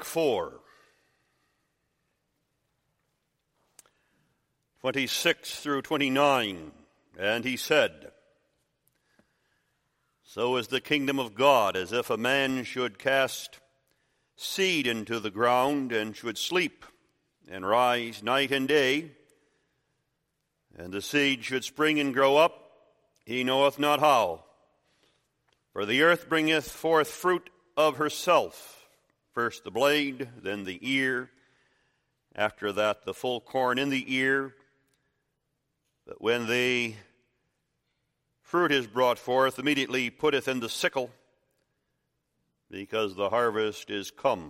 Mark 4, 26 through 29, and he said, "So is the kingdom of God, as if a man should cast seed into the ground, and should sleep, and rise night and day, and the seed should spring and grow up, he knoweth not how. For the earth bringeth forth fruit of herself, first the blade, then the ear, after that the full corn in the ear. But when the fruit is brought forth, immediately putteth in the sickle, because the harvest is come."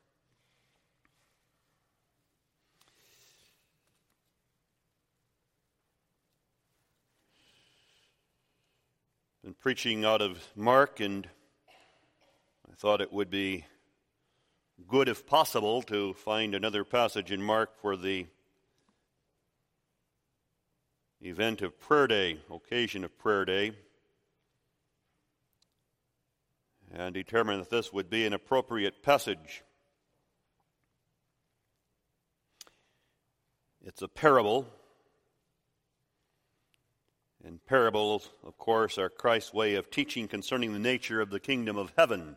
Been preaching out of Mark, and I thought it would be good, if possible, to find another passage in Mark for the event of Prayer Day, occasion of Prayer Day, and determine that this would be an appropriate passage. It's a parable, and parables, of course, are Christ's way of teaching concerning the nature of the kingdom of heaven.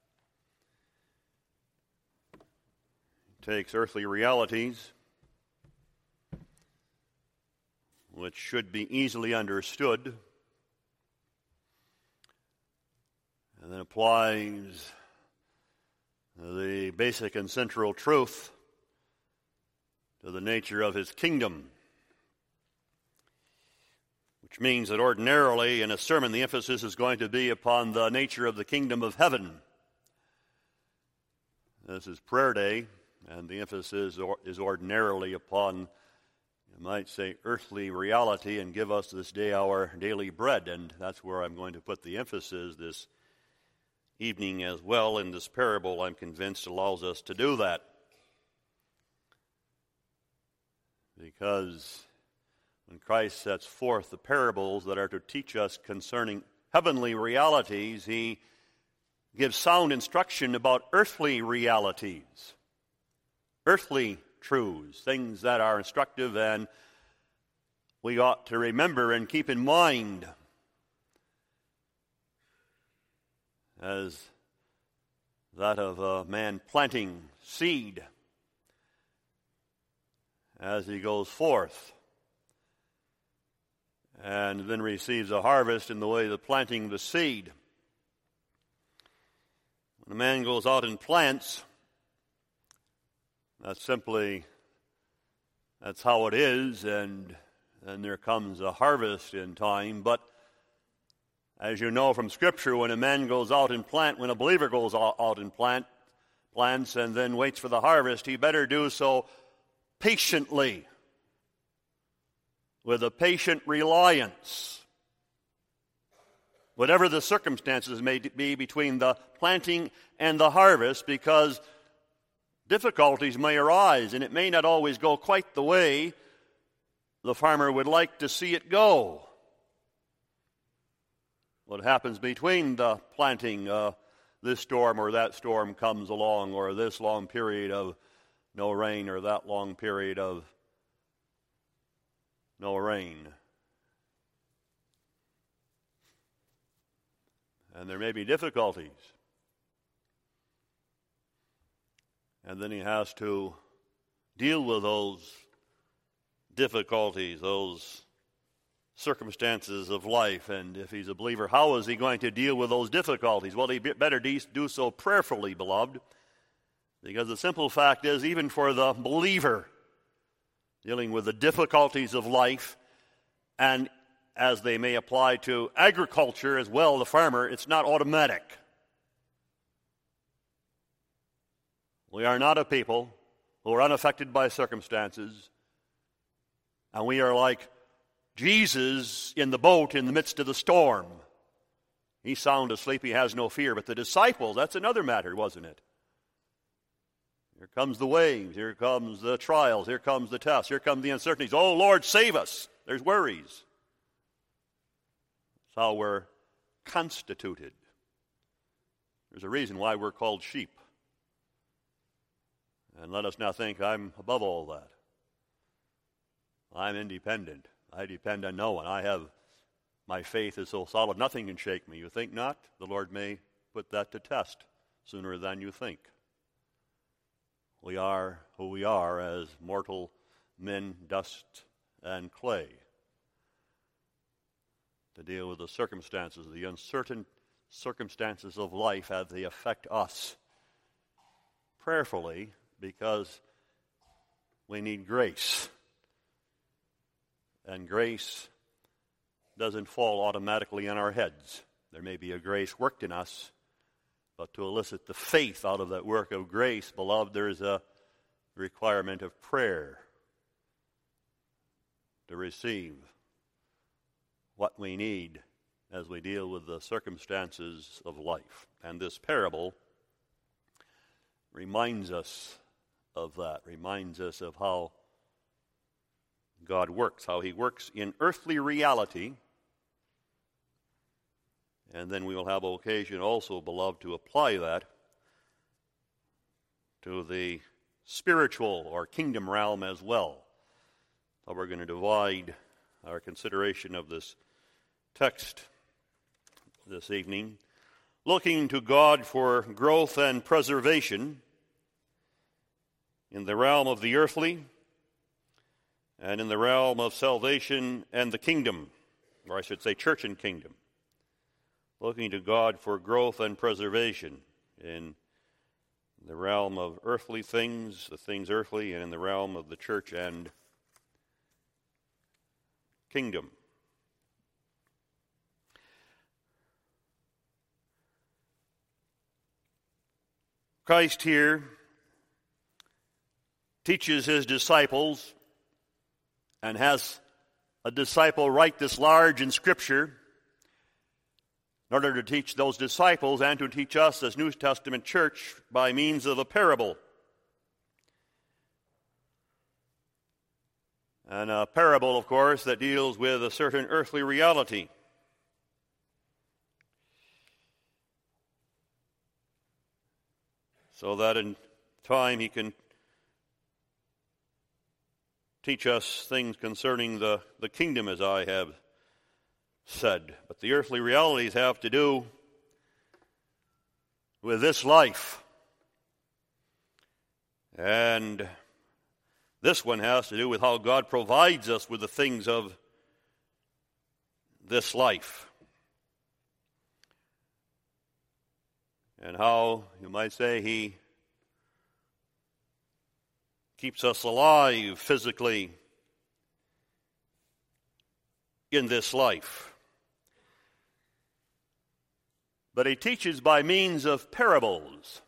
It takes earthly realities, which should be easily understood, and then applies the basic and central truth to the nature of his kingdom, which means that ordinarily in a sermon the emphasis is going to be upon the nature of the kingdom of heaven. This is Prayer Day, and the emphasis is ordinarily upon, you might say, earthly reality, and give us this day our daily bread. And that's where I'm going to put the emphasis this evening as well. In this parable, I'm convinced, allows us to do that. Because when Christ sets forth the parables that are to teach us concerning heavenly realities, he gives sound instruction about earthly realities, earthly truths, things that are instructive and we ought to remember and keep in mind, as that of a man planting seed as he goes forth and then receives a harvest in the way of planting the seed. When a man goes out and plants, that's how it is, and there comes a harvest in time. But as you know from Scripture, when a man goes out and when a believer goes out and plants and then waits for the harvest, he better do so patiently, with a patient reliance, whatever the circumstances may be between the planting and the harvest, because difficulties may arise, and it may not always go quite the way the farmer would like to see it go. What happens between the planting, this storm or that storm comes along, or this long period of no rain, or that long period of no rain. And there may be difficulties. And then he has to deal with those difficulties, those circumstances of life. And if he's a believer, how is he going to deal with those difficulties? Well, he better do so prayerfully, beloved, because the simple fact is, even for the believer, dealing with the difficulties of life, and as they may apply to agriculture as well, the farmer, it's not automatic. We are not a people who are unaffected by circumstances, and we are like Jesus in the boat in the midst of the storm. He's sound asleep, he has no fear. But the disciples, that's another matter, wasn't it? Here comes the waves, here comes the trials, here comes the tests, here come the uncertainties. Oh, Lord, save us. There's worries. That's how we're constituted. There's a reason why we're called sheep. And let us not think I'm above all that. I'm independent. I depend on no one. My faith is so solid, nothing can shake me. You think not? The Lord may put that to test sooner than you think. We are who we are as mortal men, dust and clay, to deal with the circumstances, the uncertain circumstances of life as they affect us prayerfully, because we need grace. And grace doesn't fall automatically on our heads. There may be a grace worked in us, but to elicit the faith out of that work of grace, beloved, there is a requirement of prayer to receive what we need as we deal with the circumstances of life. And this parable reminds us of that, reminds us of how God works, how he works in earthly reality. And then we will have occasion also, beloved, to apply that to the spiritual or kingdom realm as well. So we're going to divide our consideration of this text this evening, looking to God for growth and preservation in the realm of the earthly and in the realm of salvation and the kingdom, or I should say church and kingdom. Looking to God for growth and preservation in the realm of earthly things, the things earthly, and in the realm of the church and kingdom. Christ here teaches his disciples and has a disciple write this large in Scripture in order to teach those disciples and to teach us as New Testament church by means of a parable. And a parable, of course, that deals with a certain earthly reality. So that in time he can teach us things concerning the kingdom, as I have said. But the earthly realities have to do with this life. And this one has to do with how God provides us with the things of this life. And how, you might say, he keeps us alive physically in this life. But he teaches by means of parables.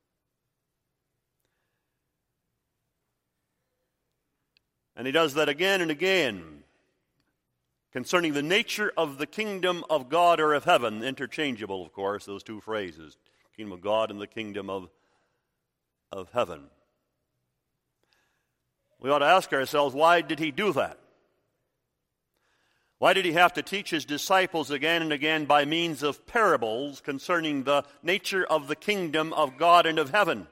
And he does that again and again concerning the nature of the kingdom of God or of heaven. Interchangeable, of course, those two phrases. Kingdom of God and the kingdom of heaven. We ought to ask ourselves, why did he do that? Why did he have to teach his disciples again and again by means of parables concerning the nature of the kingdom of God and of heaven?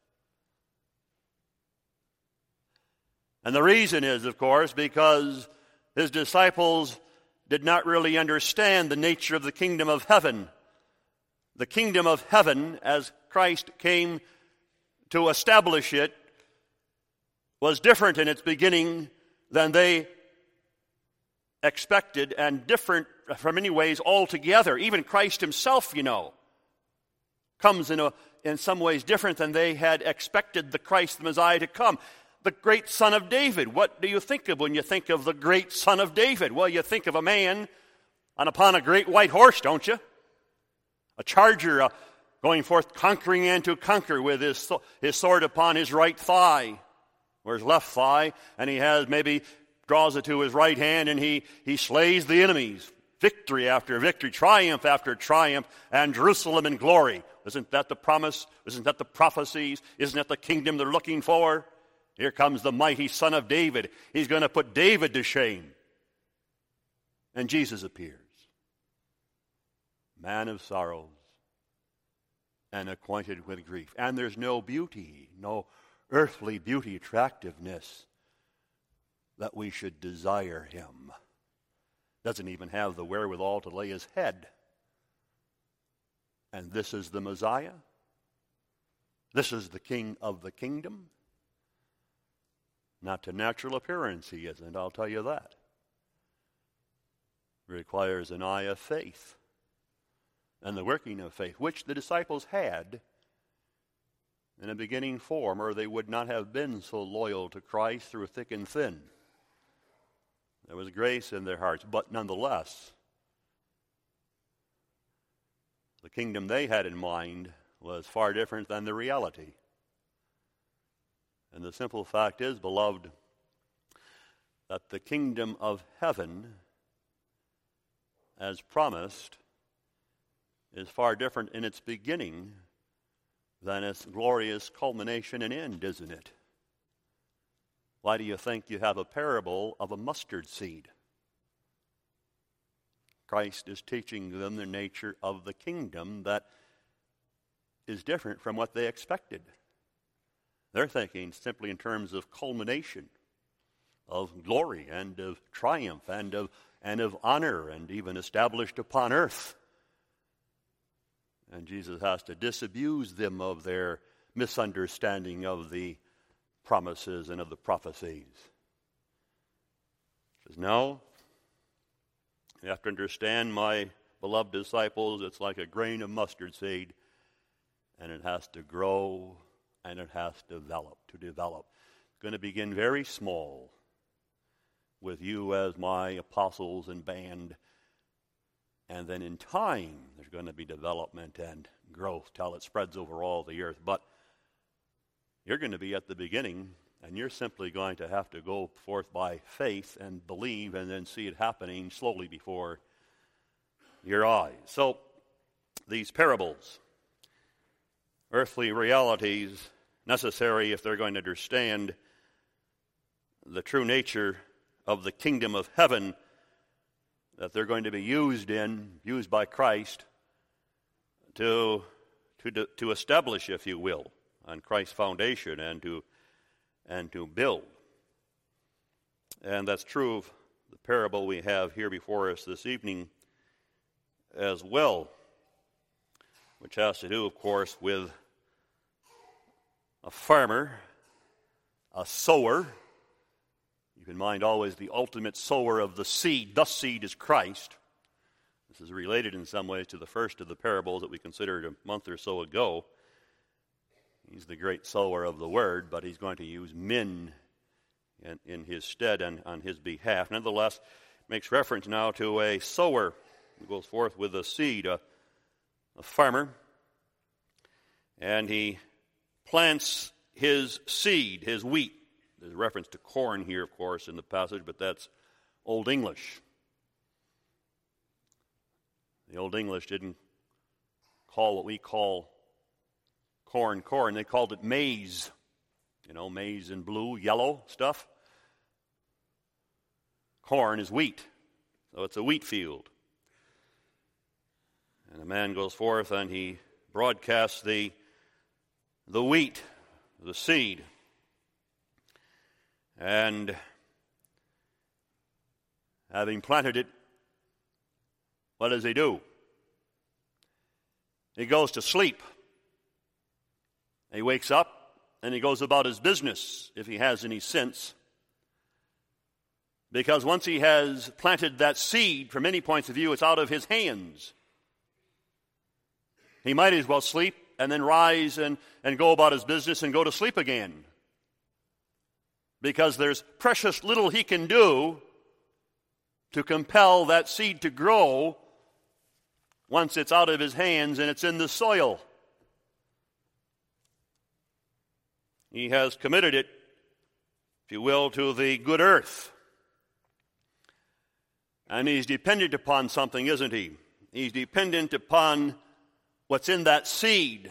And the reason is, of course, because his disciples did not really understand the nature of the kingdom of heaven. The kingdom of heaven, as Christ came to establish it, was different in its beginning than they expected, and different from many ways altogether. Even Christ himself, comes in some ways different than they had expected the Christ, the Messiah, to come. The great Son of David. What do you think of when you think of the great Son of David? Well, you think of a man upon a great white horse, don't you? A charger going forth conquering and to conquer with his sword upon his right thigh, or his left thigh, and he has maybe draws it to his right hand, and he slays the enemies. Victory after victory, triumph after triumph, and Jerusalem in glory. Isn't that the promise? Isn't that the prophecies? Isn't that the kingdom they're looking for? Here comes the mighty Son of David. He's going to put David to shame. And Jesus appears. Man of sorrows and acquainted with grief. And there's no beauty, no earthly beauty, attractiveness, that we should desire him. Doesn't even have the wherewithal to lay his head. And this is the Messiah? This is the King of the kingdom? Not to natural appearance he isn't, I'll tell you that. It requires an eye of faith and the working of faith, which the disciples had in a beginning form, or they would not have been so loyal to Christ through thick and thin. There was grace in their hearts, but nonetheless, the kingdom they had in mind was far different than the reality. And the simple fact is, beloved, that the kingdom of heaven, as promised, is far different in its beginning than its glorious culmination and end, isn't it? Why do you think you have a parable of a mustard seed? Christ is teaching them the nature of the kingdom that is different from what they expected. They're thinking simply in terms of culmination, of glory and of triumph and of honor, and even established upon earth. And Jesus has to disabuse them of their misunderstanding of the promises and of the prophecies. He says, no, you have to understand, my beloved disciples, it's like a grain of mustard seed, and it has to grow and it has to develop. It's going to begin very small with you as my apostles and band, and then in time there's going to be development and growth till it spreads over all the earth. But you're going to be at the beginning, and you're simply going to have to go forth by faith and believe, and then see it happening slowly before your eyes. So these parables, earthly realities, necessary if they're going to understand the true nature of the kingdom of heaven that they're going to be used by Christ to establish, if you will, on Christ's foundation and to build. And that's true of the parable we have here before us this evening as well, which has to do, of course, with a farmer, a sower. Keep in mind always the ultimate sower of the seed. The seed is Christ. This is related in some ways to the first of the parables that we considered a month or so ago. He's the great sower of the word, but he's going to use men in his stead and on his behalf. Nonetheless, makes reference now to a sower who goes forth with a seed, a farmer, and he plants his seed, his wheat. There's a reference to corn here, of course, in the passage, but that's Old English. The Old English didn't call what we call corn. They called it maize. You know, maize in blue, yellow stuff. Corn is wheat. So it's a wheat field. And a man goes forth and he broadcasts the wheat, the seed. And having planted it, what does he do? He goes to sleep. He wakes up and he goes about his business, if he has any sense. Because once he has planted that seed, from many points of view, it's out of his hands. He might as well sleep and then rise and go about his business and go to sleep again. Because there's precious little he can do to compel that seed to grow once it's out of his hands and it's in the soil. He has committed it, if you will, to the good earth. And he's dependent upon something, isn't he? He's dependent upon what's in that seed,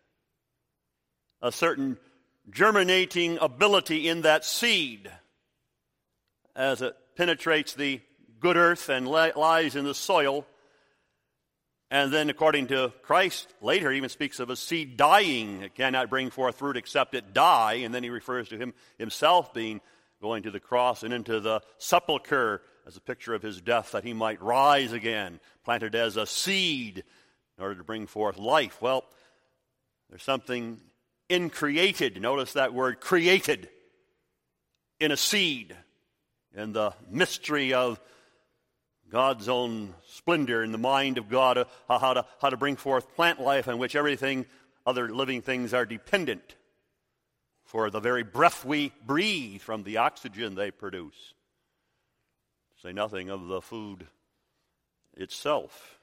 a certain germinating ability in that seed as it penetrates the good earth and lies in the soil And then according to Christ, later he even speaks of a seed dying. It cannot bring forth fruit except it die. And then he refers to himself going to the cross and into the sepulcher as a picture of his death, that he might rise again, planted as a seed in order to bring forth life. Well, there's something increated. Notice that word, created, in a seed, in the mystery of God's own splendor in the mind of God, how to bring forth plant life in which everything, other living things are dependent for the very breath we breathe from the oxygen they produce. Say nothing of the food itself.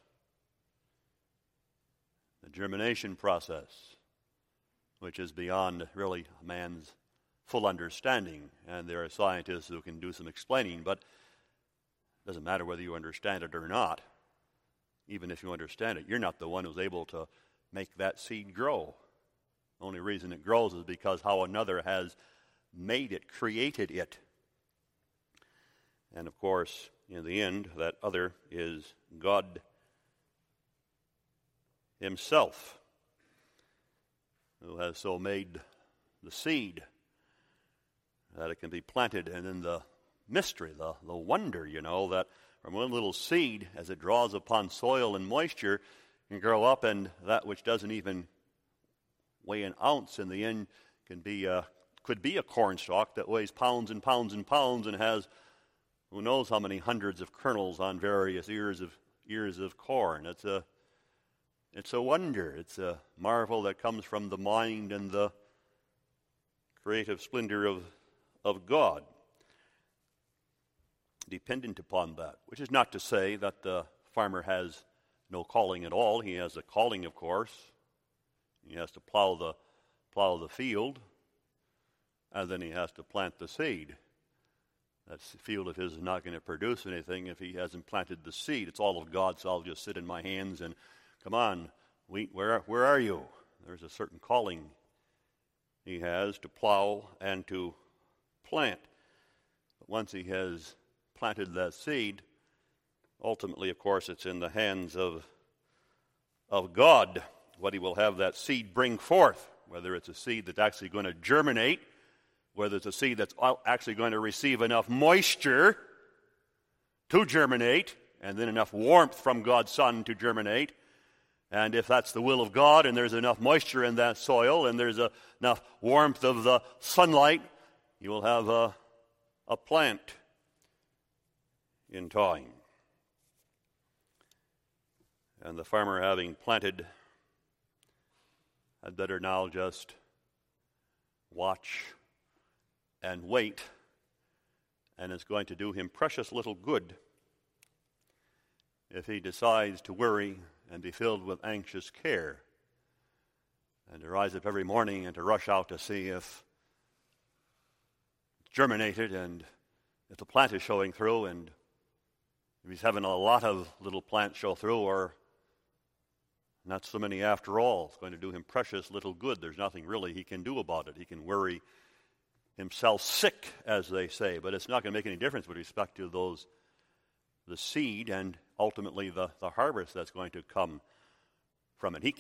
The germination process, which is beyond really man's full understanding. And there are scientists who can do some explaining, but it doesn't matter whether you understand it or not. Even if you understand it, you're not the one who's able to make that seed grow. The only reason it grows is because how another has made it, created it. And of course, in the end, that other is God himself, who has so made the seed that it can be planted. And in the mystery, the wonder, that from one little seed, as it draws upon soil and moisture, can grow up, and that which doesn't even weigh an ounce in the end could be a cornstalk that weighs pounds and pounds and pounds and has who knows how many hundreds of kernels on various ears of corn. It's a wonder. It's a marvel that comes from the mind and the creative splendor of God. Dependent upon that, which is not to say that the farmer has no calling at all. He has a calling, of course. He has to plow the field, and then he has to plant the seed. That field of his is not going to produce anything if he hasn't planted the seed. It's all of God, so I'll just sit in my hands and, come on, wheat, where are you? There's a certain calling he has to plow and to plant. But once he has planted that seed, ultimately, of course, it's in the hands of God what he will have that seed bring forth, whether it's a seed that's actually going to germinate, whether it's a seed that's actually going to receive enough moisture to germinate, and then enough warmth from God's sun to germinate. And if that's the will of God, and there's enough moisture in that soil, and there's enough warmth of the sunlight, you will have a plant in time. And the farmer, having planted, had better now just watch and wait, and it's going to do him precious little good if he decides to worry and be filled with anxious care and to rise up every morning and to rush out to see if it's germinated and if the plant is showing through, and if he's having a lot of little plants show through, or not so many after all. It's going to do him precious little good. There's nothing really he can do about it. He can worry himself sick, as they say, but it's not going to make any difference with respect to the seed and ultimately the harvest that's going to come from it.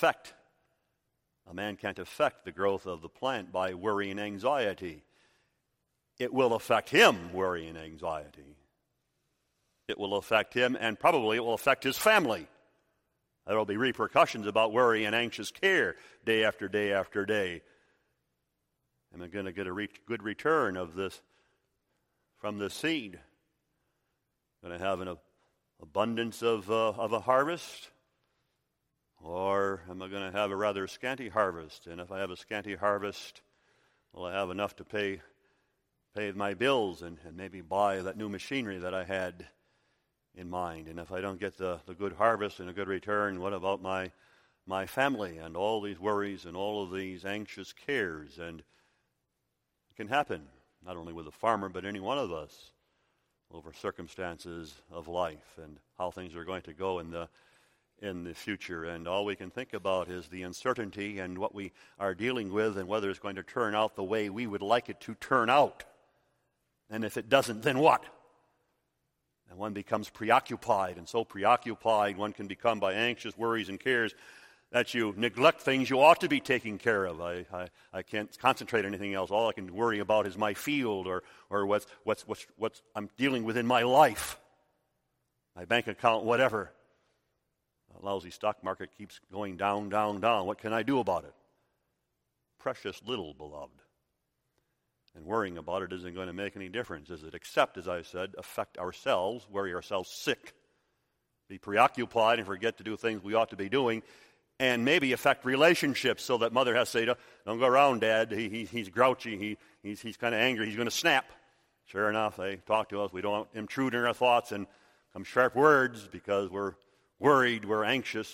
A man can't affect the growth of the plant by worry and anxiety. It will affect him, worry and anxiety. It will affect him, and probably it will affect his family. There will be repercussions about worry and anxious care day after day after day. Am I going to get a good return of this from this seed? Going to have an abundance of a harvest? Or am I going to have a rather scanty harvest? And if I have a scanty harvest, will I have enough to pay my bills and maybe buy that new machinery that I had in mind? And if I don't get the good harvest and a good return, what about my family and all these worries and all of these anxious cares? And it can happen, not only with a farmer, but any one of us, over circumstances of life and how things are going to go in the future. And all we can think about is the uncertainty and what we are dealing with and whether it's going to turn out the way we would like it to turn out. And if it doesn't, then what? And one becomes preoccupied, and so preoccupied one can become by anxious worries and cares that you neglect things you ought to be taking care of. I can't concentrate on anything else. All I can worry about is my field or what's I'm dealing with in my life, my bank account, whatever. The lousy stock market keeps going down, down, down. What can I do about it? Precious little, beloved. And worrying about it isn't going to make any difference, is it? Except, as I said, affect ourselves, worry ourselves sick, be preoccupied and forget to do things we ought to be doing, and maybe affect relationships so that mother has to say, don't go around, Dad. He's grouchy. He's kind of angry. He's going to snap. Sure enough, they talk to us. We don't intrude in our thoughts and some sharp words because we're worried, we're anxious.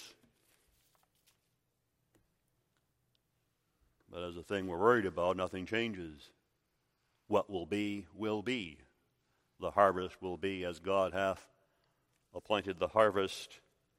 But as the thing we're worried about, nothing changes. What will be, will be. The harvest will be as God hath appointed the harvest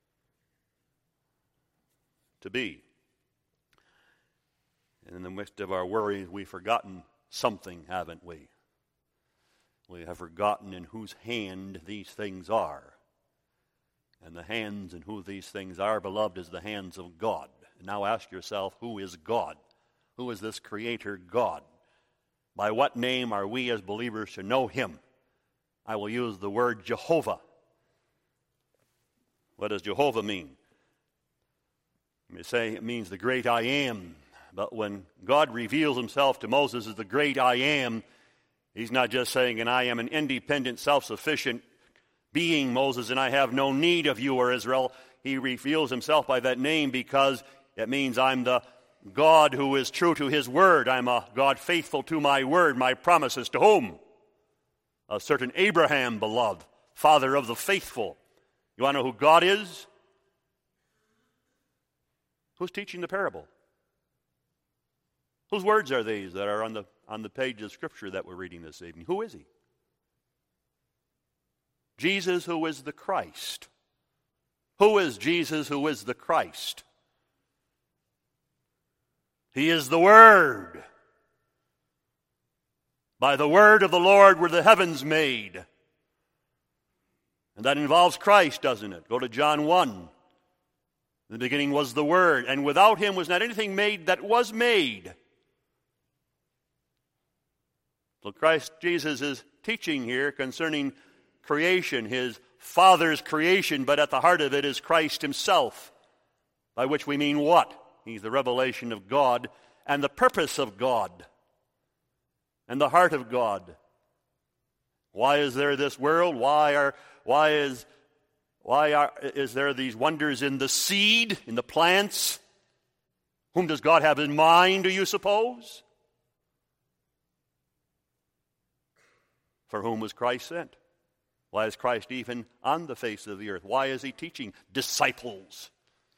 to be. And in the midst of our worries, we've forgotten something, haven't we? We have forgotten in whose hand these things are. And the hands in who these things are, beloved, is the hands of God. And now ask yourself, who is God? Who is this Creator God? By what name are we as believers to know Him? I will use the word Jehovah. What does Jehovah mean? You may say it means the great I am. But when God reveals Himself to Moses as the great I am, He's not just saying, and I am an independent, self-sufficient being, Moses, and I have no need of you or Israel. He reveals Himself by that name because it means I'm the God who is true to His word. I'm a God faithful to my word, my promises. To whom? A certain Abraham, beloved, father of the faithful. You want to know who God is? Who's teaching the parable? Whose words are these that are on the page of Scripture that we're reading this evening? Who is He? Jesus, who is the Christ. Who is Jesus, who is the Christ? He is the Word. By the word of the Lord were the heavens made. And that involves Christ, doesn't it? Go to John 1. In the beginning was the Word, and without Him was not anything made that was made. So Christ Jesus is teaching here concerning creation, His Father's creation, but at the heart of it is Christ Himself, by which we mean what? He's the revelation of God and the purpose of God and the heart of God. Why is there this world? Why is there these wonders in the seed, in the plants? Whom does God have in mind, do you suppose? For whom was Christ sent? Why is Christ even on the face of the earth? Why is He teaching disciples?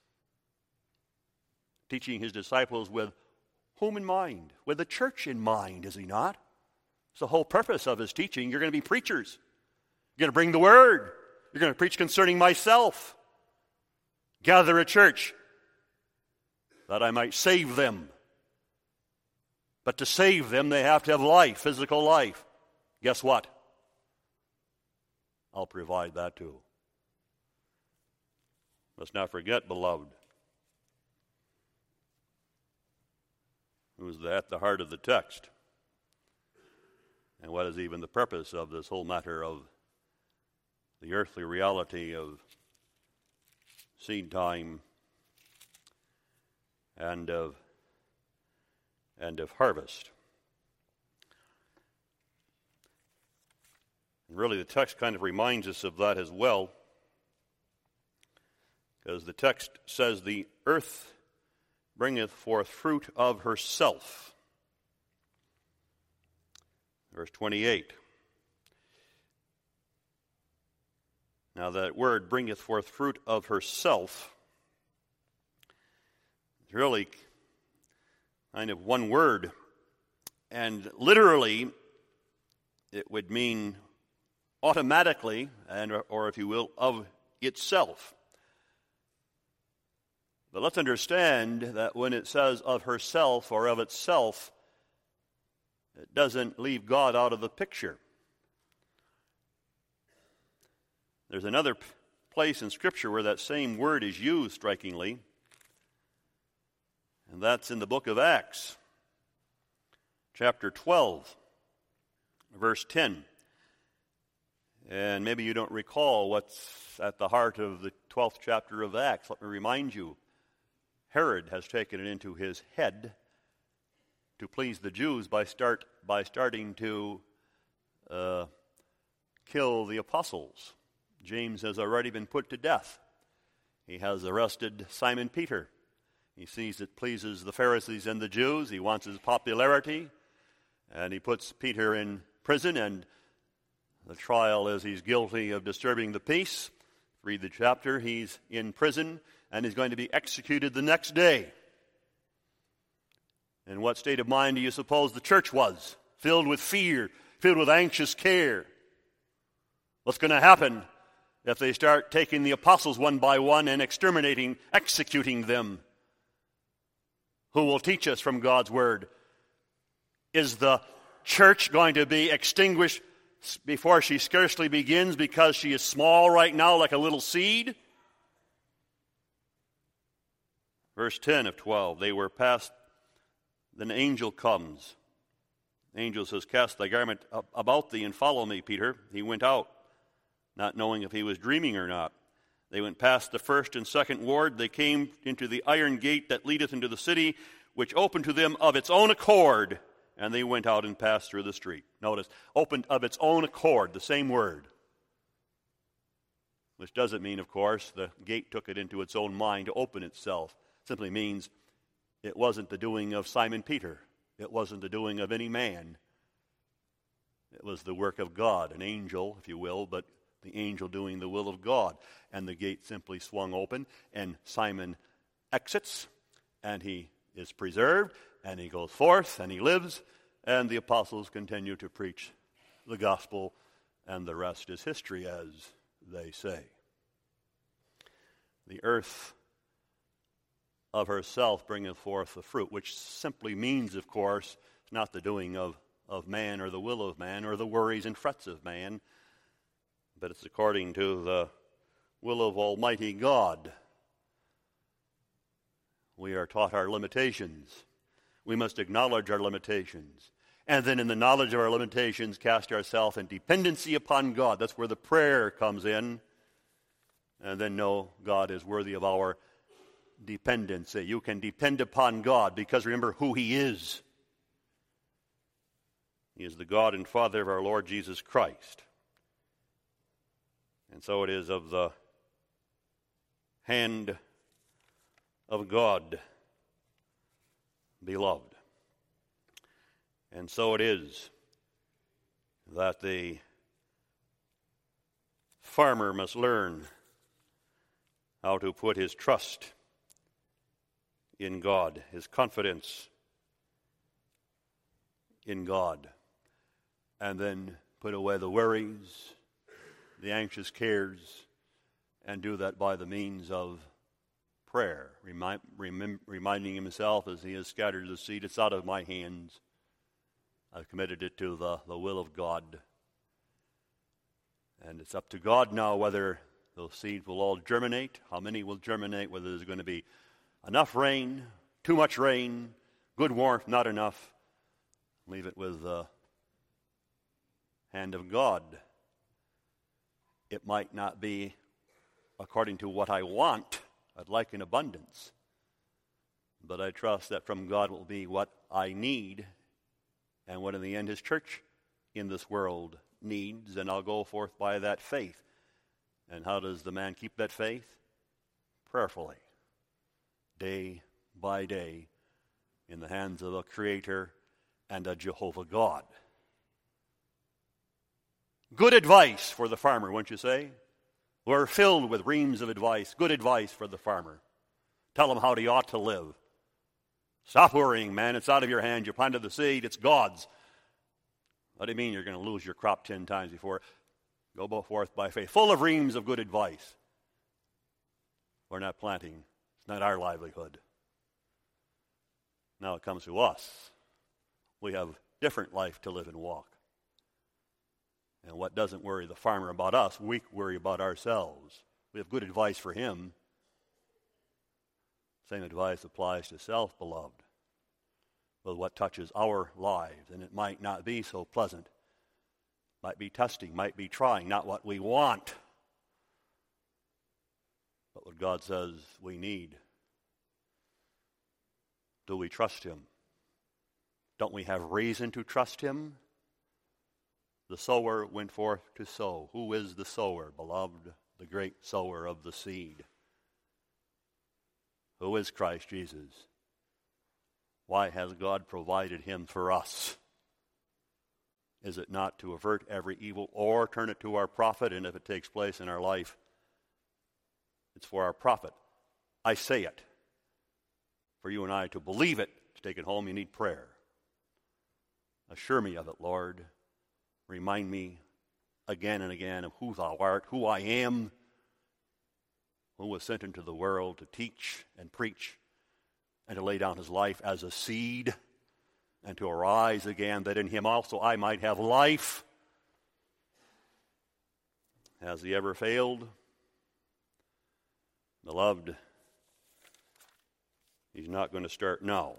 Teaching His disciples with whom in mind? With the church in mind, is He not? It's the whole purpose of His teaching. You're going to be preachers. You're going to bring the Word. You're going to preach concerning myself. Gather a church that I might save them. But to save them, they have to have life, physical life. Guess what? I'll provide that too. Let's not forget, beloved, who is at the heart of the text, and what is even the purpose of this whole matter of the earthly reality of seed time and of harvest. And really, the text kind of reminds us of that as well, because the text says, the earth bringeth forth fruit of herself. Verse 28. Now that word, bringeth forth fruit of herself, is really kind of one word. And literally, it would mean automatically, or if you will, of itself. But let's understand that when it says of herself or of itself, it doesn't leave God out of the picture. There's another place in Scripture where that same word is used strikingly, and that's in the book of Acts, chapter 12, verse 10. And maybe you don't recall what's at the heart of the 12th chapter of Acts. Let me remind you, Herod has taken it into his head to please the Jews by starting to kill the apostles. James has already been put to death. He has arrested Simon Peter. He sees it pleases the Pharisees and the Jews. He wants his popularity, and he puts Peter in prison, and the trial is he's guilty of disturbing the peace. Read the chapter. He's in prison, and he's going to be executed the next day. In what state of mind do you suppose the church was? Filled with fear, filled with anxious care. What's going to happen if they start taking the apostles one by one and executing them? Who will teach us from God's word? Is the church going to be extinguished before she scarcely begins because she is small right now like a little seed? Verse 10 of 12, they were past, then an angel comes. The angel says, cast thy garment about thee and follow me, Peter. He went out, not knowing if he was dreaming or not. They went past the first and second ward. They came into the iron gate that leadeth into the city, which opened to them of its own accord, and they went out and passed through the street. Notice, opened of its own accord, the same word. Which doesn't mean, of course, the gate took it into its own mind to open itself. It simply means it wasn't the doing of Simon Peter. It wasn't the doing of any man. It was the work of God, an angel, if you will, but the angel doing the will of God. And the gate simply swung open, and Simon exits, and he is preserved, and he goes forth, and he lives, and the apostles continue to preach the gospel, and the rest is history, as they say. The earth of herself bringeth forth the fruit, which simply means, of course, it's not the doing of man or the will of man or the worries and frets of man, but it's according to the will of Almighty God. We are taught our limitations. We must acknowledge our limitations. And then in the knowledge of our limitations, cast ourselves in dependency upon God. That's where the prayer comes in. And then know God is worthy of our dependency. You can depend upon God because remember who He is. He is the God and Father of our Lord Jesus Christ. And so it is of the hand of God, beloved. And so it is that the farmer must learn how to put his trust in God, his confidence in God, and then put away the worries, the anxious cares, and do that by the means of prayer, reminding himself as he has scattered the seed, it's out of my hands. I've committed it to the will of God. And it's up to God now whether those seeds will all germinate, how many will germinate, whether there's going to be enough rain, too much rain, good warmth, not enough. Leave it with the hand of God. It might not be according to what I want. I'd like an abundance. But I trust that from God will be what I need and what in the end His church in this world needs, and I'll go forth by that faith. And how does the man keep that faith? Prayerfully, day by day, in the hands of a Creator and a Jehovah God. Good advice for the farmer, wouldn't you say? We're filled with reams of advice, good advice for the farmer. Tell him how he ought to live. Stop worrying, man. It's out of your hands. You planted the seed. It's God's. What do you mean you're going to lose your crop 10 times before? Go forth by faith. Full of reams of good advice. We're not planting. It's not our livelihood. Now it comes to us. We have different life to live and walk. And what doesn't worry the farmer about us, we worry about ourselves. We have good advice for him. Same advice applies to self, beloved. But what touches our lives, and it might not be so pleasant, might be testing, might be trying, not what we want, but what God says we need. Do we trust him? Don't we have reason to trust him? The sower went forth to sow. Who is the sower, beloved? The great sower of the seed. Who is Christ Jesus? Why has God provided him for us? Is it not to avert every evil or turn it to our profit? And if it takes place in our life, it's for our profit. I say it. For you and I to believe it, to take it home, you need prayer. Assure me of it, Lord. Remind me again and again of who thou art, who I am, who was sent into the world to teach and preach and to lay down his life as a seed and to arise again, that in him also I might have life. Has he ever failed? Beloved, he's not going to start now.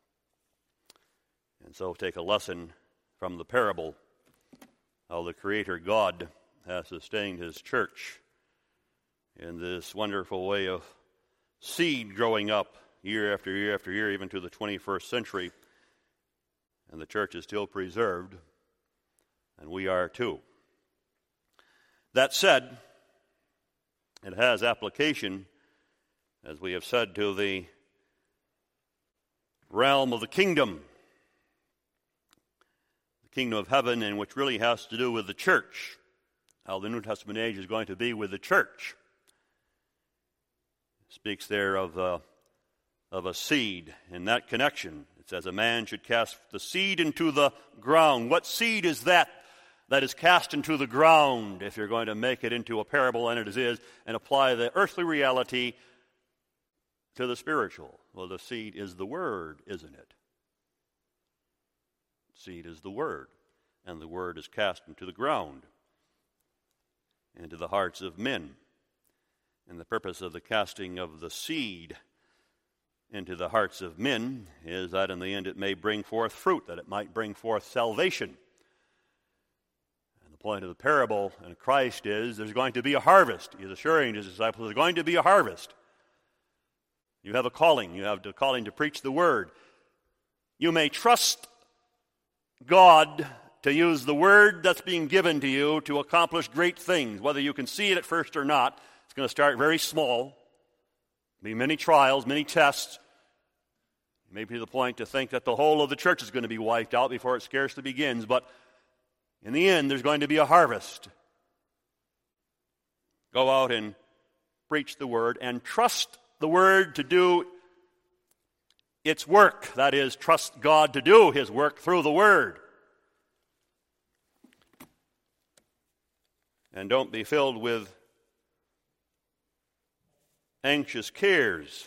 And so take a lesson from the parable how the Creator God has sustained his church in this wonderful way of seed growing up year after year after year, even to the 21st century. And the church is still preserved, and we are too. That said, it has application, as we have said, to the realm of the kingdom of heaven, and which really has to do with the church, how the New Testament age is going to be with the church. It speaks there of a seed. In that connection, it says a man should cast the seed into the ground. What seed is that is cast into the ground, if you're going to make it into a parable, and it is, and apply the earthly reality to the spiritual? Well, the seed is the word, isn't it? Seed is the word, and the word is cast into the ground, into the hearts of men. And the purpose of the casting of the seed into the hearts of men is that in the end it may bring forth fruit, that it might bring forth salvation. And the point of the parable in Christ is there's going to be a harvest. He's assuring his disciples there's going to be a harvest. You have a calling. You have the calling to preach the word. You may trust God to use the word that's being given to you to accomplish great things. Whether you can see it at first or not, it's going to start very small. There'll be many trials, many tests. Maybe to the point to think that the whole of the church is going to be wiped out before it scarcely begins. But in the end, there's going to be a harvest. Go out and preach the word and trust the word to do its work. That is, trust God to do his work through the word. And don't be filled with anxious cares.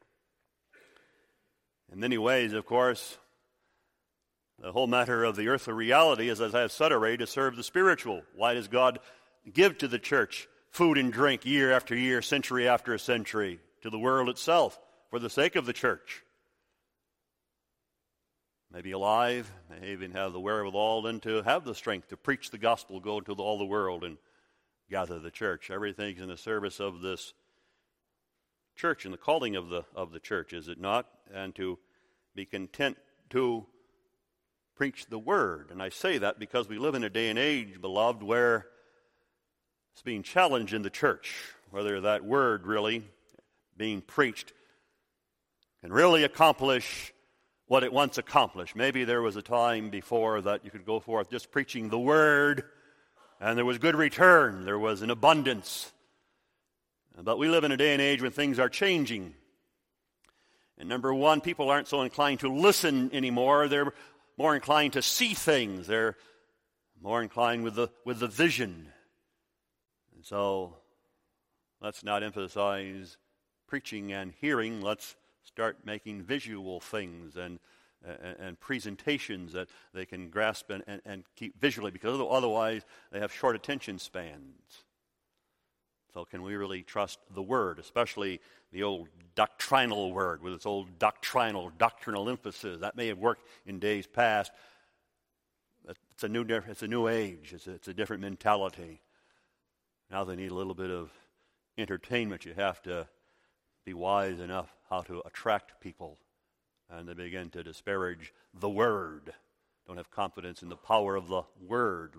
In many ways, of course, the whole matter of the earthly reality is, as I have said already, to serve the spiritual. Why does God give to the church food and drink year after year, century after century, to the world itself, for the sake of the church? May be alive, may even have the wherewithal and to have the strength to preach the gospel, go into all the world and gather the church. Everything's in the service of this church and the calling of the church, is it not? And to be content to preach the word. And I say that because we live in a day and age, beloved, where it's being challenged in the church, whether that word really being preached can really accomplish what it once accomplished. Maybe there was a time before that you could go forth just preaching the word, and there was good return, there was an abundance. But we live in a day and age when things are changing. And number one, people aren't so inclined to listen anymore. They're more inclined to see things. They're more inclined with the vision. And so let's not emphasize preaching and hearing. Let's start making visual things and and presentations that they can grasp and keep visually, because otherwise they have short attention spans. So can we really trust the Word, especially the old doctrinal Word with its old doctrinal emphasis? That may have worked in days past. It's a new age. It's a different mentality. Now they need a little bit of entertainment. You have to be wise enough how to attract people. And they begin to disparage the Word. Don't have confidence in the power of the Word.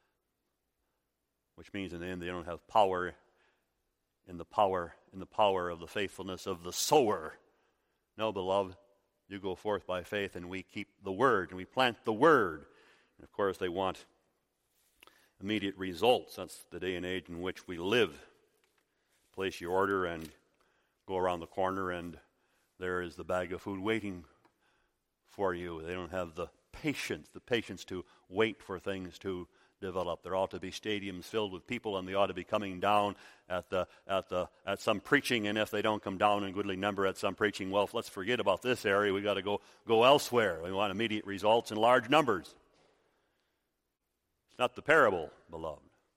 Which means in the end they don't have power in the power of the faithfulness of the sower. No, beloved, you go forth by faith and we keep the Word and we plant the Word. And of course they want immediate results. That's the day and age in which we live. Place your order and go around the corner and there is the bag of food waiting for you. They don't have the patience to wait for things to develop. There ought to be stadiums filled with people, and they ought to be coming down at some preaching. And if they don't come down in goodly number at some preaching, well, let's forget about this area. We've got to go elsewhere. We want immediate results in large numbers. It's not the parable, beloved.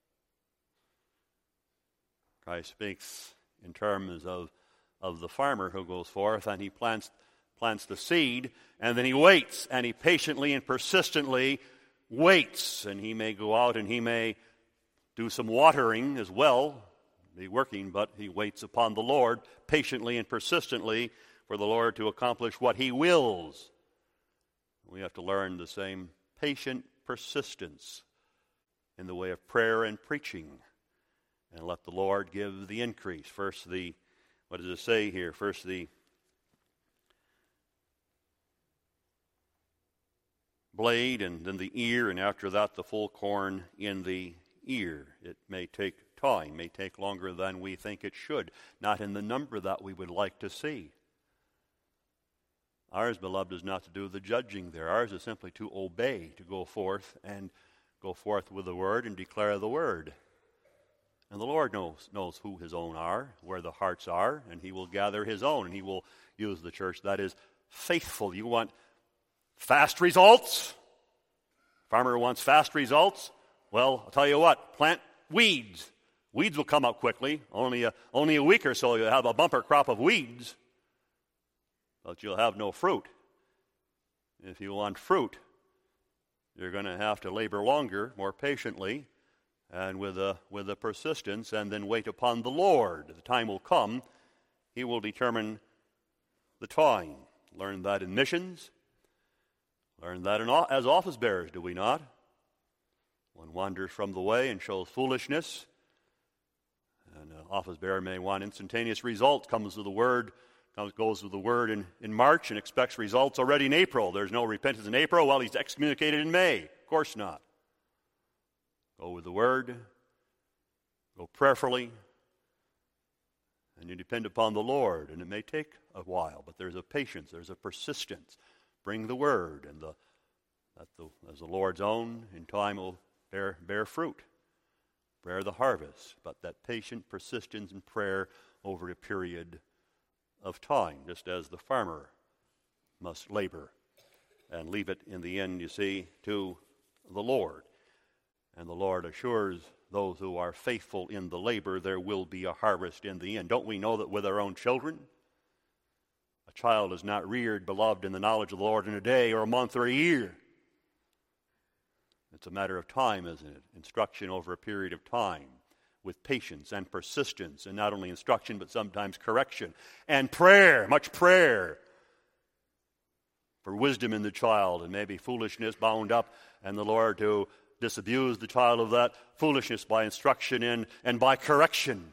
Christ speaks in terms of the farmer who goes forth and he plants the seed, and then he waits, and he patiently and persistently waits. And he may go out and he may do some watering as well, be working, but he waits upon the Lord patiently and persistently for the Lord to accomplish what he wills. We have to learn the same patient persistence in the way of prayer and preaching, and let the Lord give the increase. First what does it say here? First the blade, and then the ear, and after that the full corn in the ear. It may take time, may take longer than we think it should, not in the number that we would like to see. Ours, beloved, is not to do the judging there. Ours is simply to obey, to go forth with the Word and declare the Word. And the Lord knows who His own are, where the hearts are, and He will gather His own, and He will use the church that is faithful. You want fast results? Farmer wants fast results? Well, I'll tell you what, plant weeds. Weeds will come up quickly. Only a week or so you'll have a bumper crop of weeds, but you'll have no fruit. If you want fruit, you're going to have to labor longer, more patiently, and with a persistence, and then wait upon the Lord. The time will come. He will determine the time. Learn that in missions. Learn that as office bearers, do we not? One wanders from the way and shows foolishness. And an office bearer may want instantaneous results. Goes with the word in March and expects results already in April. There's no repentance in April. Well, he's excommunicated in May. Of course not. Go with the Word. Go prayerfully. And you depend upon the Lord. And it may take a while, but there's a patience, there's a persistence. Bring the Word, and as the Lord's own, in time will bear fruit. Bear the harvest. But that patient persistence in prayer over a period of time, just as the farmer must labor and leave it in the end, you see, to the Lord. And the Lord assures those who are faithful in the labor there will be a harvest in the end. Don't we know that with our own children? A child is not reared, beloved, in the knowledge of the Lord in a day or a month or a year. It's a matter of time, isn't it? Instruction over a period of time with patience and persistence, and not only instruction but sometimes correction. And prayer, much prayer for wisdom in the child, and maybe foolishness bound up, and the Lord to disabuse the child of that foolishness by instruction in and by correction.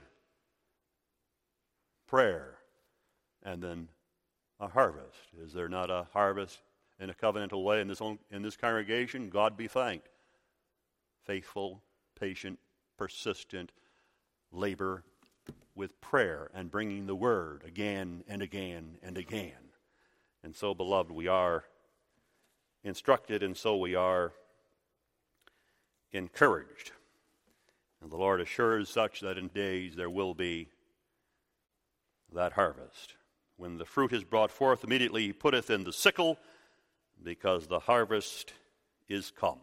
Prayer, and then a harvest. Is there not a harvest in a covenantal way in this congregation? God be thanked. Faithful, patient, persistent labor with prayer and bringing the Word again and again and again. And so, beloved, we are instructed, and so we are encouraged. And the Lord assures such that in days there will be that harvest. When the fruit is brought forth, immediately He putteth in the sickle, because the harvest is come.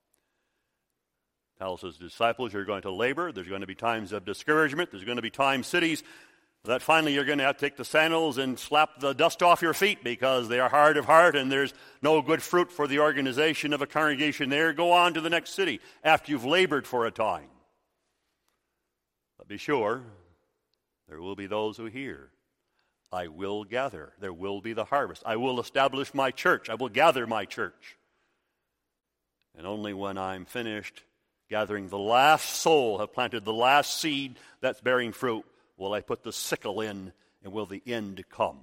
Tells his disciples, you're going to labor. There's going to be times of discouragement. There's going to be times, cities, that finally you're going to have to take the sandals and slap the dust off your feet because they are hard of heart and there's no good fruit for the organization of a congregation there. Go on to the next city after you've labored for a time. But be sure, there will be those who hear. I will gather. There will be the harvest. I will establish my church. I will gather my church. And only when I'm finished gathering the last soul, have planted the last seed that's bearing fruit, will I put the sickle in, and will the end come.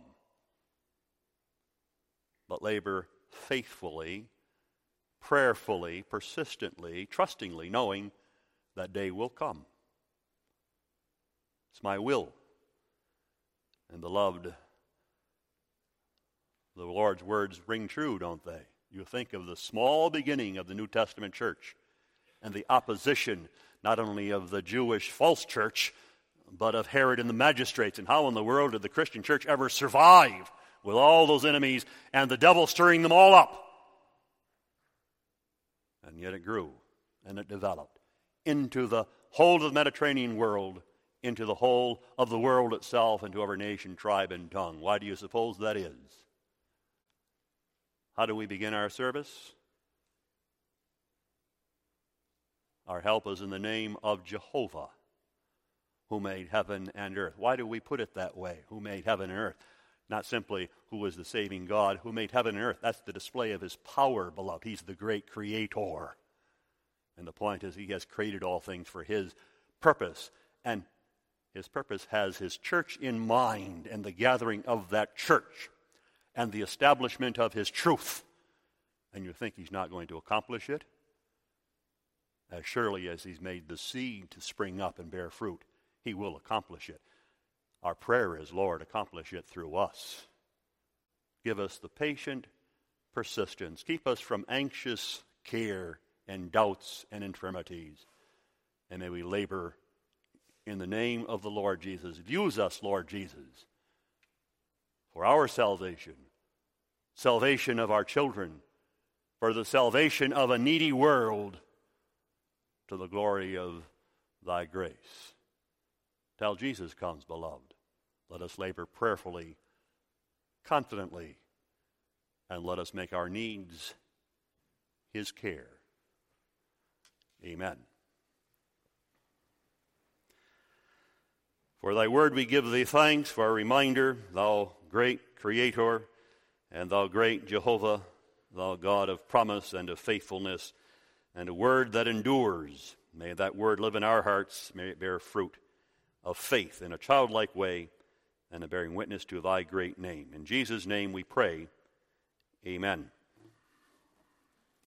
But labor faithfully, prayerfully, persistently, trustingly, knowing that day will come. It's my will. And beloved, the Lord's words ring true, don't they? You think of the small beginning of the New Testament church and the opposition not only of the Jewish false church, but of Herod and the magistrates. And how in the world did the Christian church ever survive with all those enemies and the devil stirring them all up? And yet it grew and it developed into the whole of the Mediterranean world, into the whole of the world itself, into every nation, tribe, and tongue. Why do you suppose that is? How do we begin our service? Our help is in the name of Jehovah, who made heaven and earth. Why do we put it that way? Who made heaven and earth? Not simply who is the saving God, who made heaven and earth. That's the display of his power, beloved. He's the great creator. And the point is, he has created all things for his purpose. And his purpose has his church in mind, and the gathering of that church, and the establishment of his truth. And you think he's not going to accomplish it? As surely as he's made the seed to spring up and bear fruit, he will accomplish it. Our prayer is, Lord, accomplish it through us. Give us the patient persistence. Keep us from anxious care and doubts and infirmities. And may we labor in the name of the Lord Jesus. Use us, Lord Jesus, for our salvation, salvation of our children, for the salvation of a needy world, to the glory of thy grace. Till Jesus comes, beloved, let us labor prayerfully, confidently, and let us make our needs his care. Amen. For thy word we give thee thanks for a reminder, thou great Creator, and thou great Jehovah, thou God of promise and of faithfulness, and a word that endures. May that word live in our hearts. May it bear fruit of faith in a childlike way and a bearing witness to thy great name. In Jesus' name we pray. Amen.